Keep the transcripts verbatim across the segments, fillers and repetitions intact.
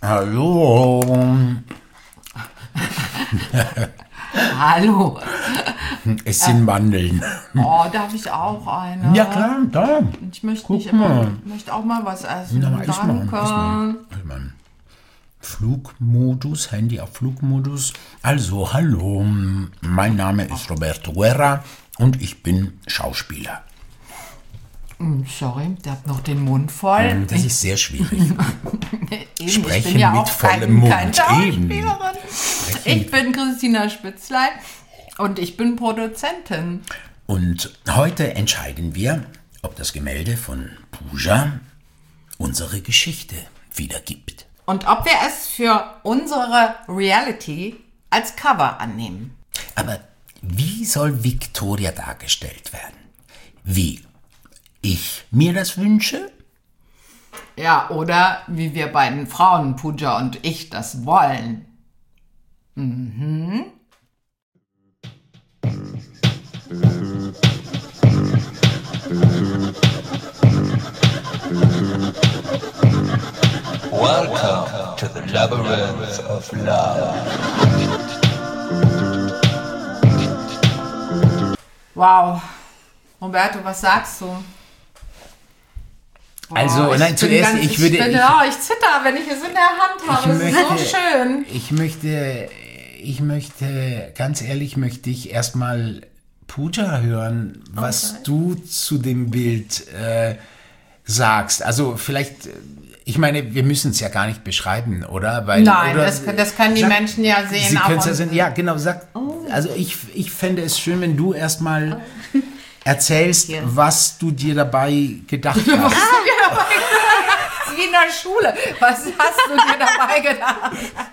Hallo. Hallo. Es sind Mandeln. Oh, darf ich auch eine? Ja klar, da. Ich möchte Guck nicht immer, mal. ich möchte auch mal was essen. Na, iss mal, Danke. iss mal, iss mal. Flugmodus, Handy auf Flugmodus. Also, hallo, mein Name ist Roberto Guerra und ich bin Schauspieler. Hm, Sorry, der hat noch den Mund voll. Das ist sehr schwierig. Eben, Sprechen ich bin ja mit auch vollem kein, Mund. kein Schauspielerin. Sprechen Ich bin Christina Spitzlein und ich bin Produzentin. Und heute entscheiden wir, ob das Gemälde von Pooja unsere Geschichte wiedergibt. Und ob wir es für unsere Reality als Cover annehmen. Aber wie soll Victoria dargestellt werden? Wie ich mir das wünsche? Ja, oder wie wir beiden Frauen, Pooja und ich, das wollen. Mhm. Welcome to the Labyrinth of Love. Wow. Roberto, was sagst du? Boah, Also, ich nein, bin zuerst, ganz, ich würde- Ich, bin, ich- oh, ich zitter, wenn ich es in der Hand habe. Es ist so schön. Ich möchte, ich möchte, ganz ehrlich, möchte ich erstmal Pooja hören, was Okay. du zu dem Bild äh, sagst. Also vielleicht, äh, ich meine, wir müssen es ja gar nicht beschreiben, oder? Weil, Nein, oder, das, das können die sag- Menschen ja sehen. Sie auf können es ja uns. sehen. Ja, genau, sag. Also ich, ich fände es schön, wenn du erstmal erzählst, Yes. was du dir dabei gedacht hast. Wie in der Schule. Was hast du dir dabei gedacht?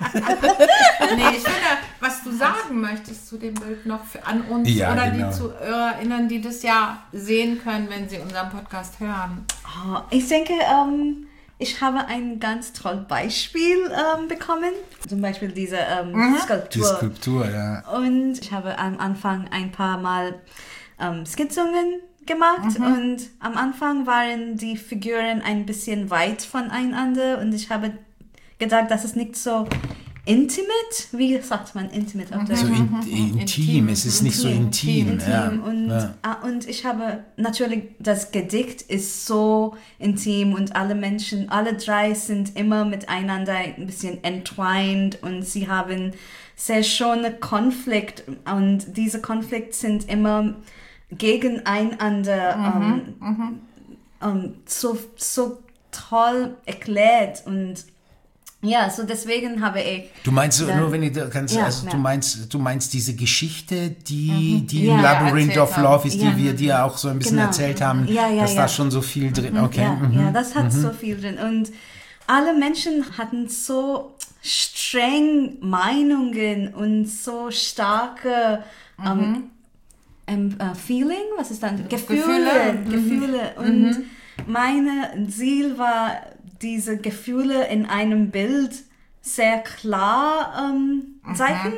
Nee, ich finde, was du sagen möchtest zu dem Bild noch für, an uns Ja, oder genau. die ZuhörerInnen, die das ja sehen können, wenn sie unseren Podcast hören. Oh, ich denke, ähm, ich habe ein ganz tolles Beispiel ähm, bekommen. Zum Beispiel diese ähm, Die Skulptur. Skulptur, ja. Und ich habe am Anfang ein paar Mal ähm, Skizzen gemacht und am Anfang waren die Figuren ein bisschen weit voneinander und ich habe gedacht, das ist nicht so intimate. Wie sagt man intimate auf Deutsch? So in, intim. Intim. Es ist nicht so intim. Intim. Ja. Und, Ja. ah, und ich habe natürlich, das Gedicht ist so intim und alle Menschen, alle drei sind immer miteinander ein bisschen entwined und sie haben sehr schöne Konflikt und diese Konflikte sind immer gegeneinander ähm, ähm, so, so toll erklärt und ja, so deswegen habe ich Du meinst so, Dann- nur wenn ich da kannst, Ja, also ja. du meinst, du meinst diese Geschichte, die, die im Ja, Labyrinth erzählt of haben. Love ist, die Ja. wir dir auch so ein bisschen Genau. erzählt haben, Ja, ja, dass ja. da schon so viel drin. Okay. Ja, mhm. ja, das hat so viel drin. Und alle Menschen hatten so streng Meinungen und so starke ähm, ähm, äh, Feeling, was ist dann? Gefühle. Gefühle. Gefühle. Und meine Ziel war, diese Gefühle in einem Bild sehr klar ähm, zeigen.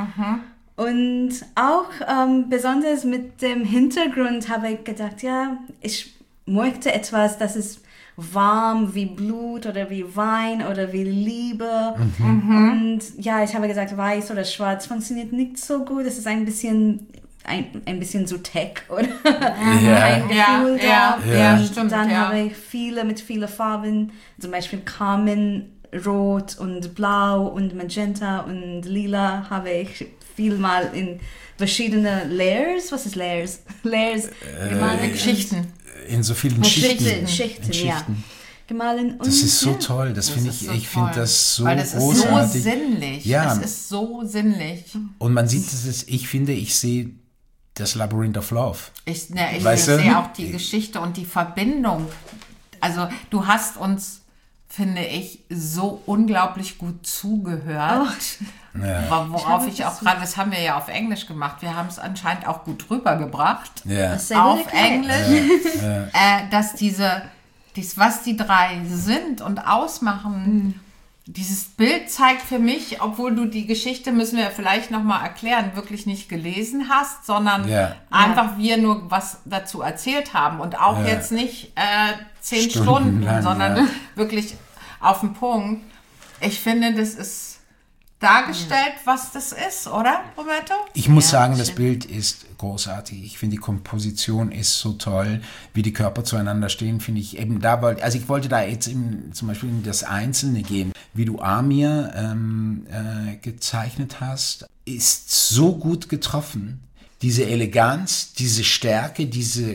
Und auch ähm, besonders mit dem Hintergrund habe ich gedacht, ja, ich möchte etwas, das ist warm wie Blut oder wie Wein oder wie Liebe. Und ja, ich habe gesagt, weiß oder schwarz funktioniert nicht so gut. Es ist ein bisschen, ein, ein bisschen so tech, oder? Ja. Ein Ja, Gefühl ja, da. ja, Und stimmt, dann ja. habe ich viele mit vielen Farben, zum Beispiel Carmen, Rot und Blau und Magenta und Lila habe ich viel mal in verschiedene Layers, was ist Layers? Layers gemalt. Geschichten. In so vielen Schichten, Schichten. Schichten, In ja. Schichten. Gemahlen. Und, Das ist so ja. toll. Das, finde ist ich, so ich finde toll. das so Weil das ist großartig. so sinnlich. Ja. Es ist so sinnlich. Und man sieht, dass es, ich finde, ich sehe das Labyrinth of Love. Ich, ne, ich Weißt du? sehe auch die Geschichte und die Verbindung. Also du hast uns, finde ich, so unglaublich gut zugehört. Wa- Worauf ich, auch gerade, das haben wir ja auf Englisch gemacht, wir haben es anscheinend auch gut rübergebracht. Ja. Sehr gut Auf erklärt. Englisch, äh, dass diese, dies, was die drei sind und ausmachen, dieses Bild zeigt für mich, obwohl du die Geschichte, müssen wir vielleicht nochmal erklären, wirklich nicht gelesen hast, sondern Ja. einfach wir nur was dazu erzählt haben und auch Ja. jetzt nicht äh, zehn Stundenlang, Stunden, sondern ja. wirklich auf den Punkt. Ich finde, das ist dargestellt, was das ist, oder, Roberto? Ich muss Ja, sagen, das stimmt. Bild ist großartig. Ich finde, die Komposition ist so toll, wie die Körper zueinander stehen, finde ich eben da, weil, also ich wollte da jetzt in, zum Beispiel in das Einzelne gehen, wie du Amir ähm, äh, gezeichnet hast, ist so gut getroffen. Diese Eleganz, diese Stärke, diese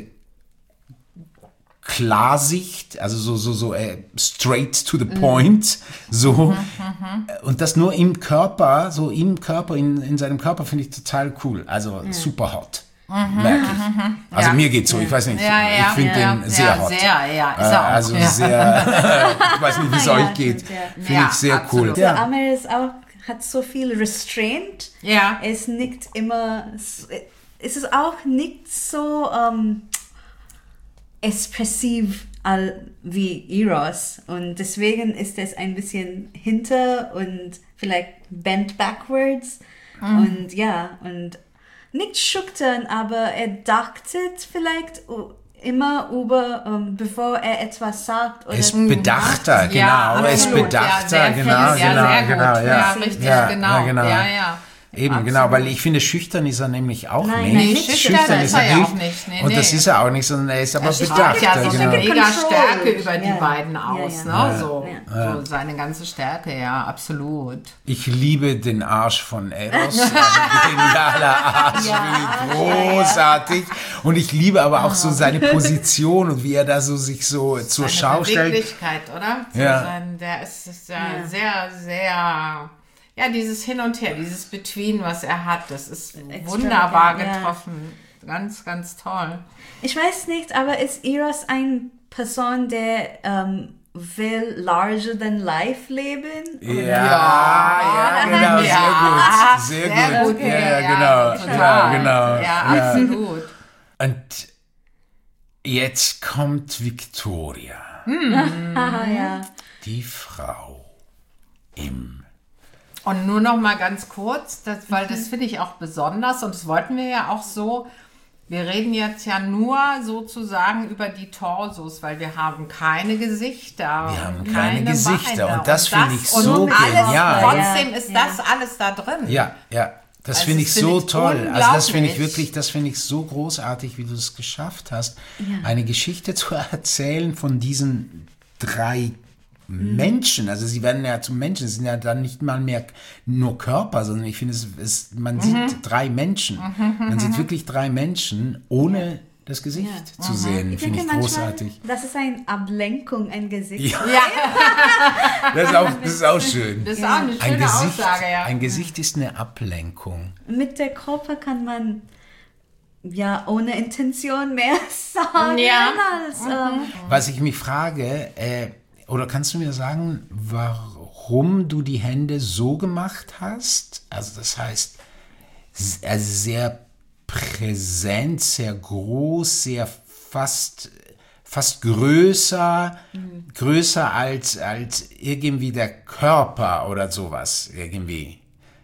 Klarsicht, also so so so äh, straight to the point, so und das nur im Körper, so im Körper, in, in seinem Körper finde ich total cool, also super hot, merke ich. Also Ja. mir geht's so, ich weiß nicht, Ja, ja, ich finde ja, den sehr ja, hot. Sehr, ja, ist Äh, er auch. also ja. sehr, ich weiß nicht, wie es Ja, euch geht, stimmt, ja. finde Ja, ich sehr absolut. cool. Der Amir ist auch, hat so viel Restraint. Ja. Er ist nicht immer, es ist auch nicht so ähm, expressiv all, wie Eros und deswegen ist es ein bisschen hinter und vielleicht bent backwards und ja, und nicht schüchtern, aber er dachtet vielleicht immer über, ähm, bevor er etwas sagt. Oder Er ist bedachter, genau, Ja, er ist absolut. bedachter, ja, sehr genau, viel, ja, genau, sehr gut. genau, ja. Ja, richtig, Ja, genau. ja, genau. Ja, ja. Eben, Absolut. genau, weil ich finde, schüchtern ist er nämlich auch Nein, nicht. nein, nicht schüchtern ist er ja auch nicht. Nee, und das nee. ist er auch nicht, sondern er ist aber Er strahlt bedachter. ja so genau. eine mega Control. Stärke über die Ja. beiden Ja, aus, ja. ne? So, Ja. so seine ganze Stärke, ja, absolut. Ich liebe den Arsch von Eros. Ein genialer Arsch, wie großartig. Und ich liebe aber auch so seine Position und wie er da so sich so zur Seine Schau stellt. Beweglichkeit, oder? So Ja. sein, der ist, ist ja, Ja. sehr, sehr, ja, dieses Hin und Her, dieses Between, was er hat, das ist Extrem, wunderbar ja, ja. getroffen. Ganz, ganz toll. Ich weiß nicht, aber ist Eros eine Person, der ähm, will larger than life leben? Ja, ja, genau, sehr Ja, gut. Sehr, sehr gut. gut, Ja, ja, genau. total. Ja, genau. Ja, Ja. absolut. Und jetzt kommt Victoria, Ah, ja. die Frau im Und nur noch mal ganz kurz, das, weil das finde ich auch besonders und das wollten wir ja auch so. Wir reden jetzt ja nur sozusagen über die Torsos, weil wir haben keine Gesichter. Wir haben und keine Gesichter Beine. und das finde ich und so alles, genial. Trotzdem Ja, ist ja. das alles da drin. Ja, ja. Das Also finde das ich finde so ich toll. Also das finde ich unglaublich. wirklich, das finde ich so großartig, wie du es geschafft hast, eine Geschichte zu erzählen von diesen drei Menschen. Also sie werden ja zum Menschen, sie sind ja dann nicht mal mehr nur Körper, sondern ich finde, es ist, man sieht drei Menschen. Man sieht wirklich drei Menschen, ohne das Gesicht Ja. zu sehen. Ich Finde denke ich manchmal, großartig. das ist eine Ablenkung, ein Gesicht. Ja, Ja, das ist auch, das ist auch schön. das ist auch eine Ein schöne Gesicht, Aussage, ja. ein Gesicht ist eine Ablenkung. Mit der Körper kann man ja ohne Intention mehr sagen Ja. als ähm, Was ich mich frage, äh, oder kannst du mir sagen, warum du die Hände so gemacht hast? Also das heißt, s- also sehr präsent, sehr groß, sehr fast, fast größer, größer als, als irgendwie der Körper oder sowas irgendwie.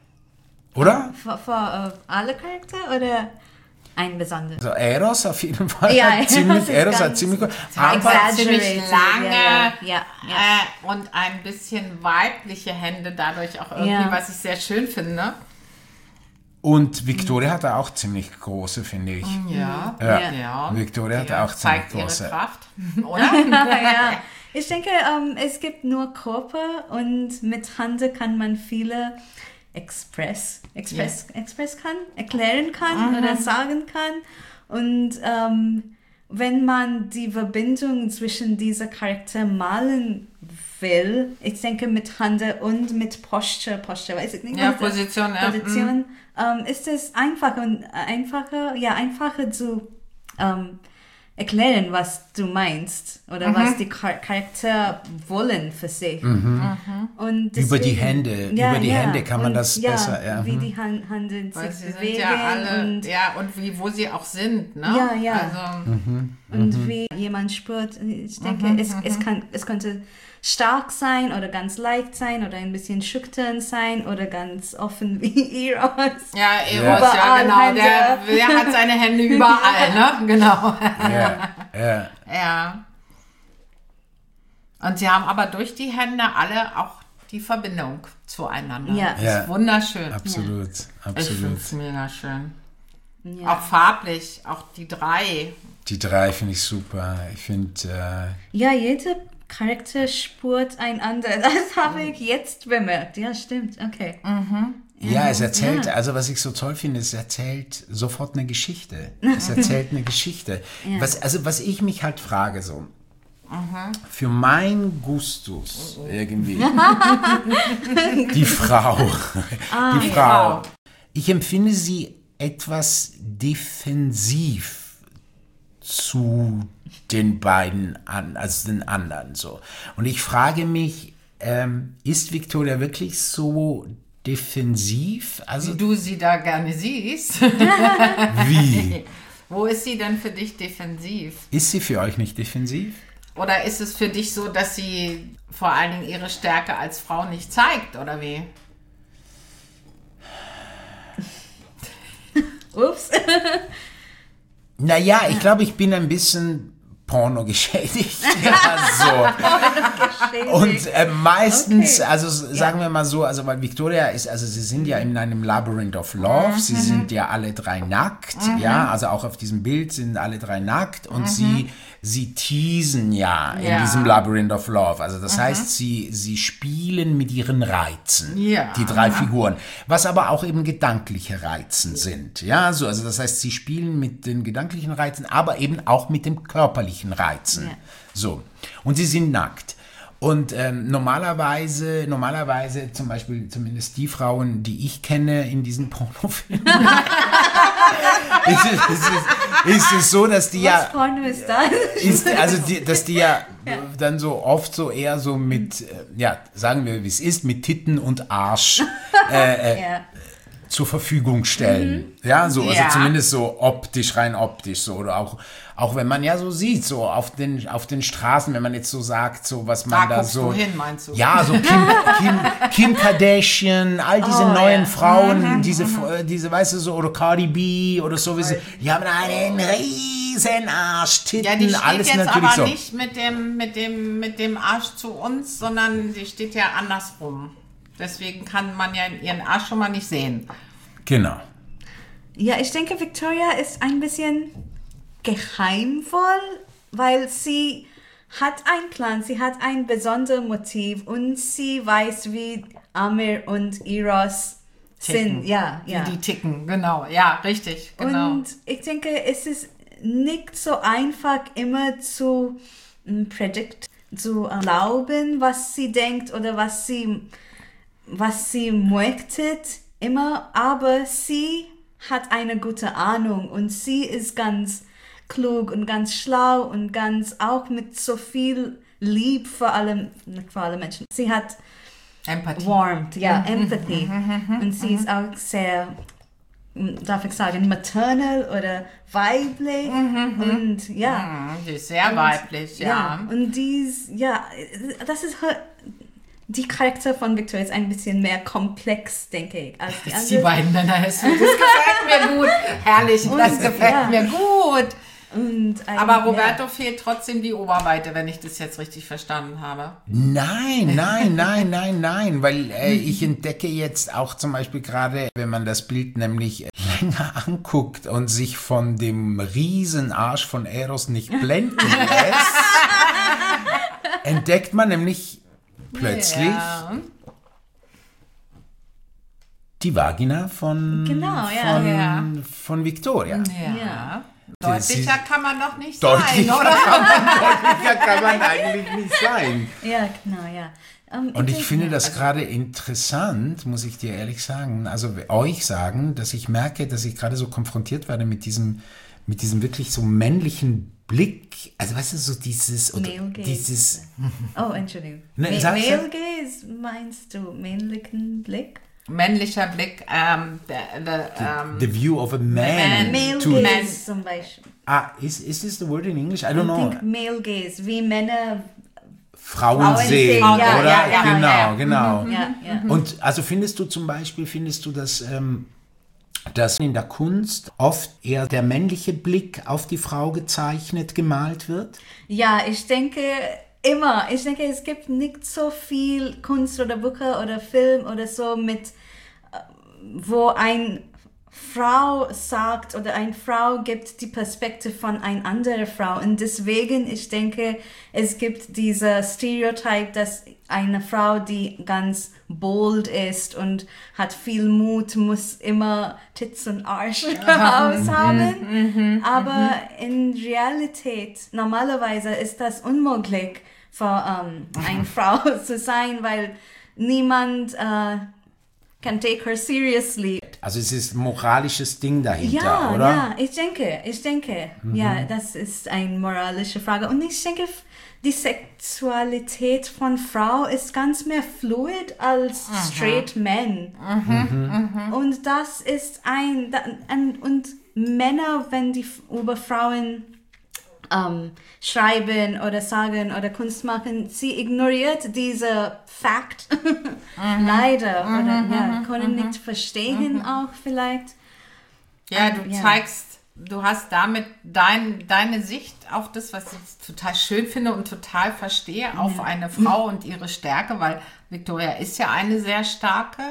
Oder? für, für äh, alle Charakter oder ein besonderes? Also Eros auf jeden Fall Ja, hat Eros ziemlich, ist Eros hat ganz- ziemlich, Aber Exaggerated, ziemlich lange ja, ja, ja, Äh, und ein bisschen weibliche Hände dadurch auch irgendwie, Ja. was ich sehr schön finde. und Victoria hatte auch ziemlich große, finde ich. Ja, Ja. ja. Victoria hat Die auch ziemlich zeigt ihre große. Kraft, oder? Ja. Ich denke, ähm, es gibt nur Körper und mit Hand kann man viele express, express, express kann, erklären kann oder sagen kann. Und ähm, wenn man die Verbindung zwischen dieser Charakter malen will, ich denke mit Hand und mit Posture, Posture, weiß ich nicht. Ja, was das- Position, ja, Position, ähm, ist es einfacher und einfacher, ja, einfacher zu ähm, erklären, was du meinst oder Mhm. was die Char Charakter wollen für sich. Mhm. Und Über die deswegen- Hände, über die Hände kann man und das ja, besser, ja. wie Mhm. die Hand, Hände Weil sich sie sind bewegen ja alle, und, ja, und wie, wo sie auch sind, ne? Ja, ja. Also, und wie jemand spürt. Ich denke, es, es, kann, es könnte stark sein oder ganz leicht sein oder ein bisschen schüchtern sein oder ganz offen wie Eros. ja, Eros, Ja. ja, Überall genau. Hände. Der, der hat seine Hände überall, ne? Genau. Ja, ja. Ja. Und sie haben aber durch die Hände alle auch die Verbindung zueinander. Ja. Das Ja. ist wunderschön. Absolut, Ich absolut. finde es mega schön. Ja. Auch farblich, auch die drei. Die drei finde ich super. Ich finde, äh, Ja, jeder Charakter spürt einander. Das habe ich jetzt bemerkt. Ja, stimmt. Okay. ja, es erzählt, also was ich so toll finde, es erzählt sofort eine Geschichte. Es erzählt eine Geschichte. Was, also was ich mich halt frage so, für mein Gustus irgendwie, die Frau, die Frau, ich empfinde sie etwas defensiv zu den beiden, an, also den anderen so. Und ich frage mich, ähm, ist Victoria wirklich so defensiv? Also Wie du sie da gerne siehst. wie? Wo ist sie denn für dich defensiv? Ist sie für euch nicht defensiv? Oder ist es für dich so, dass sie vor allen Dingen ihre Stärke als Frau nicht zeigt, oder wie? Ups. Naja, ich glaube, ich bin ein bisschen Porno geschädigt. Ja, so. Und äh, meistens, Okay. also s- sagen wir mal so, also weil Victoria ist, also sie sind ja in einem Labyrinth of Love, sie sind ja alle drei nackt, ja, also auch auf diesem Bild sind alle drei nackt und sie, sie teasen ja in Ja. diesem Labyrinth of Love, also das heißt, sie, sie spielen mit ihren Reizen, Ja. die drei Figuren, was aber auch eben gedankliche Reizen sind, ja, so, also das heißt, sie spielen mit den gedanklichen Reizen, aber eben auch mit dem körperlichen Reizen, Ja. so, und sie sind nackt. Und ähm, normalerweise, normalerweise zum Beispiel zumindest die Frauen, die ich kenne in diesen Pornofilmen, ist, es, ist, es, ist es so, dass die Was ja, Porno ist das? ist, also die, dass die ja, dann so oft so eher so mit, äh, ja, sagen wir wie es ist, mit Titten und Arsch Ja. zur Verfügung stellen. Ja, so, also Ja. zumindest so optisch, rein optisch, so, oder auch, auch wenn man ja so sieht, so auf den, auf den Straßen, wenn man jetzt so sagt, so was man Da da guckst so. du hin, meinst du? Ja, so Kim, Kim, Kim Kardashian, all diese Oh, neuen ja. Frauen, diese, äh, diese, weißt du, so, oder Cardi B oder so, wie sie, die haben einen riesen Arsch, Titten, Ja, die steht alles jetzt natürlich aber so. nicht mit dem, mit, dem, mit dem Arsch zu uns, sondern sie steht ja andersrum. Deswegen kann man ja ihren Arsch schon mal nicht sehen. Genau. Ja, ich denke, Victoria ist ein bisschen geheimvoll, weil sie hat einen Plan, sie hat ein besonderes Motiv und sie weiß, wie Amir und Eros Ticken. sind. Ja, ja. Wie die ticken, genau. Ja, richtig, genau. Und ich denke, es ist nicht so einfach immer zu mm, predict, zu äh, glauben, was sie denkt oder was sie, was sie möchte, immer, aber sie hat eine gute Ahnung und sie ist ganz klug und ganz schlau und ganz auch mit so viel Lieb für alle, nicht für alle Menschen. Sie hat Empathie. warmth, ja, Empathy. Und sie ist auch sehr, darf ich sagen, maternal oder weiblich. Und ja. Mhm, die ist sehr weiblich, ja. Ja, und dies, ja, das ist her- die Charakter von Victoria ist ein bisschen mehr komplex, denke ich, als die Die anderen. beiden Männer, das, das gefällt mir gut. Herrlich, das gefällt ja. mir gut. Und ein, Aber Roberto fehlt trotzdem die Oberweite, wenn ich das jetzt richtig verstanden habe. Nein, nein, nein, nein, nein, weil äh, ich entdecke jetzt auch zum Beispiel gerade, wenn man das Bild nämlich länger anguckt und sich von dem Riesenarsch von Eros nicht blenden lässt, entdeckt man nämlich plötzlich Ja. die Vagina von, Genau, ja. von, Ja. von Victoria. Ja. Ja. Deutlicher kann man doch nicht Deutlicher, sein, oder? kann man, deutlicher kann man eigentlich nicht sein. Ja, genau, ja. Ähm, Und ich denke- finde das gerade interessant, muss ich dir ehrlich sagen, also euch sagen, dass ich merke, dass ich gerade so konfrontiert werde mit diesem, mit diesem wirklich so männlichen Blick, also weißt du, so dieses, oder Male gaze. dieses, Oh, Entschuldigung. Ne, Ma- sag- Male Gaze meinst du männlichen Blick? Männlicher Blick, ähm, der, der, ähm, the view of a man. Man. Male to, Man. Gaze zum Beispiel. ah, is, is this the word in English? I don't Ich know. denke Male Gaze, wie Männer. Frauen Frauen sehen, sehen, ja, oder? ja, ja, genau, ja. genau. Ja, ja. Und also findest du zum Beispiel, findest du, dass, ähm, dass in der Kunst oft eher der männliche Blick auf die Frau gezeichnet, gemalt wird? Ja, ich denke, immer. Ich denke, es gibt nicht so viel Kunst oder Bücher oder Film oder so mit, wo ein Frau sagt oder eine Frau gibt die Perspektive von einer anderen Frau. Und deswegen, ich denke, es gibt dieser Stereotyp, dass eine Frau, die ganz bold ist und hat viel Mut, muss immer Tits und Arsch raus haben. Aber in Realität, normalerweise ist das unmöglich für um, eine Frau zu sein, weil niemand uh, can take her seriously. Also es ist ein moralisches Ding dahinter, ja, oder? Ja, ich denke, ich denke, mhm. ja, das ist eine moralische Frage. Und ich denke, die Sexualität von Frau ist ganz mehr fluid als mhm. straight men. Mhm. Mhm. Und das ist ein, und Männer, wenn die über Frauen um, schreiben oder sagen oder Kunst machen, sie ignoriert diese Fakt mhm. leider mhm. oder ja, können mhm. nicht verstehen mhm. auch vielleicht. Ja, du ja. zeigst, du hast damit dein, deine Sicht auf das, was ich total schön finde und total verstehe, ja. auf eine Frau und ihre Stärke, weil Victoria ist ja eine sehr starke,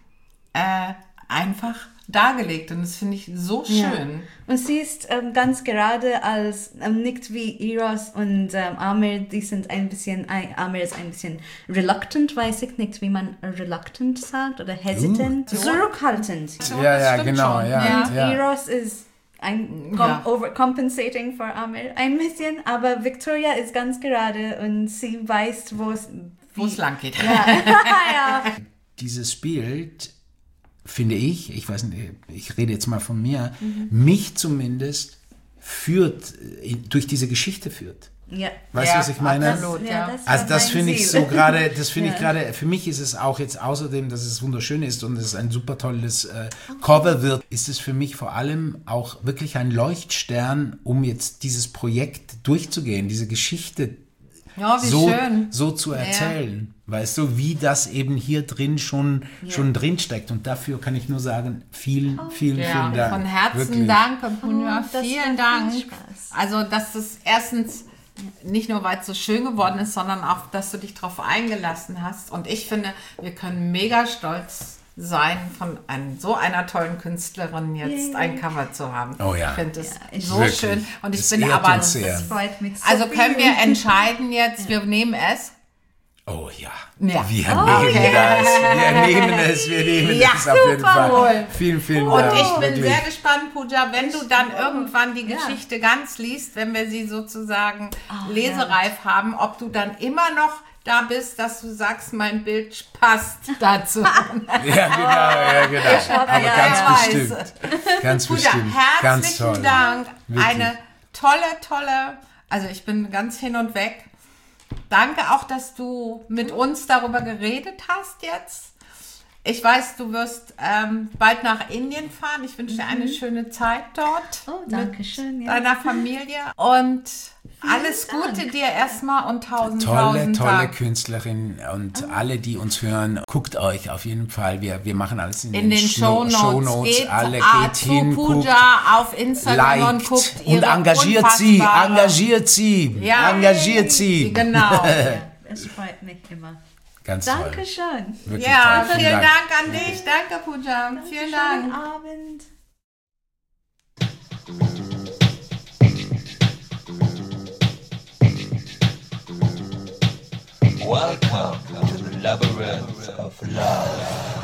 äh, einfach dargelegt und das finde ich so schön. Ja. Und sie ist ähm, ganz gerade als, ähm, nicht wie Eros und ähm, Amir, die sind ein bisschen, ein, Amir ist ein bisschen reluctant, weiß ich nicht, wie man reluctant sagt oder hesitant, uh. zurückhaltend. Ja, ja, genau. Ja, und ja. Eros ist ein com- ja. overcompensating for Amir ein bisschen, aber Victoria ist ganz gerade und sie weiß, wo es wo es lang geht. Ja. ja. Dieses Bild, finde ich, ich weiß nicht, ich rede jetzt mal von mir, mhm. mich zumindest führt, durch diese Geschichte führt. Ja. Weißt du, ja, was ich meine? Absolut, ja. Das also das finde ich so gerade, das finde ja. ich gerade, für mich ist es auch jetzt außerdem, dass es wunderschön ist und es ein super tolles äh, Cover wird, ist es für mich vor allem auch wirklich ein Leuchtstern, um jetzt dieses Projekt durchzugehen, diese Geschichte ja, wie so, schön. so zu erzählen. Ja. Weißt du, wie das eben hier drin schon, ja. schon drin steckt. Und dafür kann ich nur sagen, vielen, vielen, ja. vielen Dank. Von Herzen Wirklich. Danke, Punja. Oh, vielen Dank. Also, dass es erstens nicht nur, weil es so schön geworden ist, sondern auch, dass du dich darauf eingelassen hast. Und ich finde, wir können mega stolz sein, von ein, so einer tollen Künstlerin jetzt yeah. ein Cover zu haben. Oh ja. Ich finde es ja, so wirklich. schön. Und ich das bin aber, das freut mich so also viel. können wir entscheiden jetzt, wir nehmen es. Oh ja, ja. wir oh, nehmen yeah. das, wir nehmen es, wir nehmen ja, es auf jeden Fall. Wohl. Vielen, vielen Und Dank. ich bin wirklich. sehr gespannt, Pooja, wenn du dann irgendwann die Geschichte ja. ganz liest, wenn wir sie sozusagen oh, lesereif ja. haben, ob du dann immer noch da bist, dass du sagst, mein Bild passt dazu. ja, genau, ja, genau. Ich hoffe, Aber ja, ganz ja, bestimmt. weiß. Ganz Pooja, bestimmt. Ganz herzlichen toll. Dank. Wirklich. Eine tolle, tolle, also ich bin ganz hin und weg. Danke auch, dass du mit uns darüber geredet hast jetzt. Ich weiß, du wirst ähm, bald nach Indien fahren. Ich wünsche dir eine mhm. schöne Zeit dort. Oh, danke schön. Ja. Deiner Familie. Und alles Dank. Gute dir erstmal und tausend, tolle, tausend tolle Dank. Künstlerin. Und oh. alle, die uns hören, guckt euch auf jeden Fall. Wir, wir machen alles in, in den, den Shownotes. Shownotes. Geht, alle ah, geht hin, Pooja guckt, auf Instagram liked und guckt und engagiert sie, engagiert sie, ja, engagiert sie. Genau. Es freut mich immer. Ganz Dankeschön. toll. Wirklich ja, toll. vielen Dank. Dank an dich. Danke, Pooja. Danke, vielen Dank. Schönen Abend. Welcome to the labyrinth of love.